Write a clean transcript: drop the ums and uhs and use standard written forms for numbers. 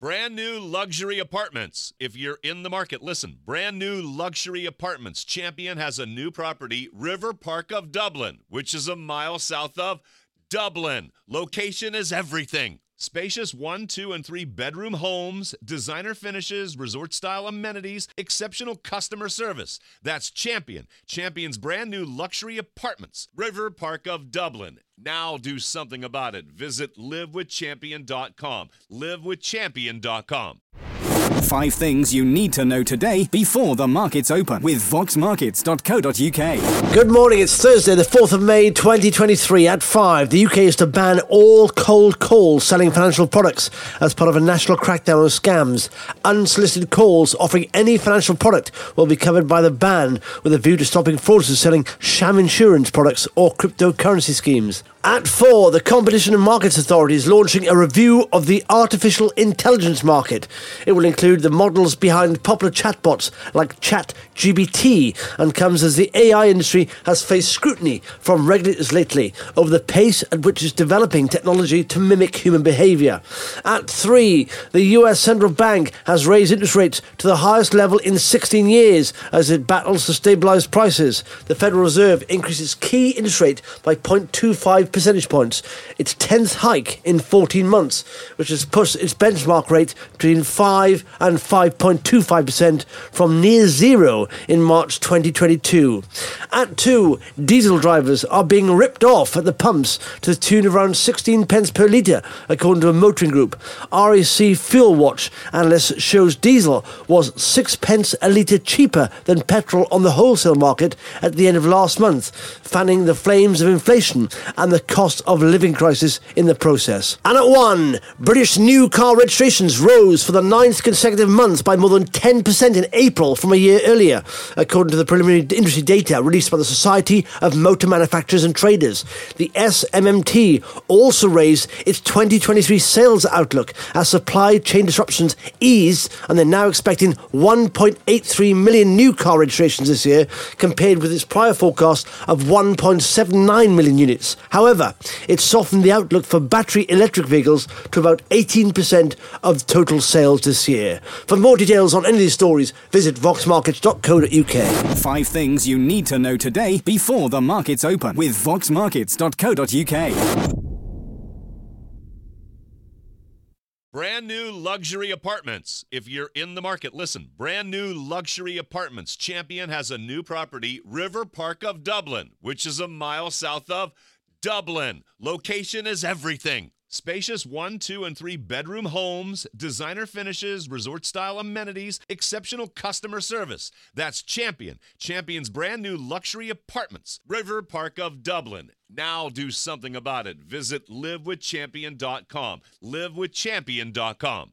Brand new luxury apartments. If you're in the market, listen. Brand new luxury apartments. Champion has a new property, River Park of Dublin, which is a mile south of Dublin. Location is everything. Spacious 1, 2, and 3 bedroom homes, designer finishes, resort-style amenities, exceptional customer service. That's Champion. Champion's brand new luxury apartments, River Park of Dublin. Now do something about it. Visit livewithchampion.com. livewithchampion.com. 5 things you need to know today before the markets open with voxmarkets.co.uk. Good morning, it's Thursday, the 4th of May 2023 at 5. The UK is to ban all cold calls selling financial products as part of a national crackdown on scams. Unsolicited calls offering any financial product will be covered by the ban, with a view to stopping fraudsters selling sham insurance products or cryptocurrency schemes. At 4, the Competition and Markets Authority is launching a review of the artificial intelligence market. It will include the models behind popular chatbots like ChatGPT and comes as the AI industry has faced scrutiny from regulators lately over the pace at which it's developing technology to mimic human behaviour. At 3, the US Central Bank has raised interest rates to the highest level in 16 years as it battles to stabilise prices. The Federal Reserve increased its key interest rate by 0.25 percentage points, its 10th hike in 14 months, which has pushed its benchmark rate between 5 and 5.25% from near zero in March 2022. At 2, diesel drivers are being ripped off at the pumps to the tune of around 16 pence per litre, according to a motoring group. RAC Fuel Watch analysts shows diesel was 6 pence a litre cheaper than petrol on the wholesale market at the end of last month, fanning the flames of inflation and the cost of living crisis in the process. And at 1, British new car registrations rose for the 9th consecutive month by more than 10% in April from a year earlier, according to the preliminary industry data released by the Society of Motor Manufacturers and Traders. The SMMT also raised its 2023 sales outlook as supply chain disruptions eased, and they're now expecting 1.83 million new car registrations this year, compared with its prior forecast of 1.79 million units. However, it softened the outlook for battery electric vehicles to about 18% of total sales this year. For more details on any of these stories, visit voxmarkets.co.uk. 5 things you need to know today before the markets open with voxmarkets.co.uk. Brand new luxury apartments. If you're in the market, listen. Brand new luxury apartments. Champion has a new property, River Park of Dublin, which is a mile south of Dublin. Location is everything. Spacious 1, 2, and 3 bedroom homes, designer finishes, resort-style amenities, exceptional customer service. That's Champion. Champion's brand new luxury apartments, River Park of Dublin. Now do something about it. Visit livewithchampion.com. livewithchampion.com.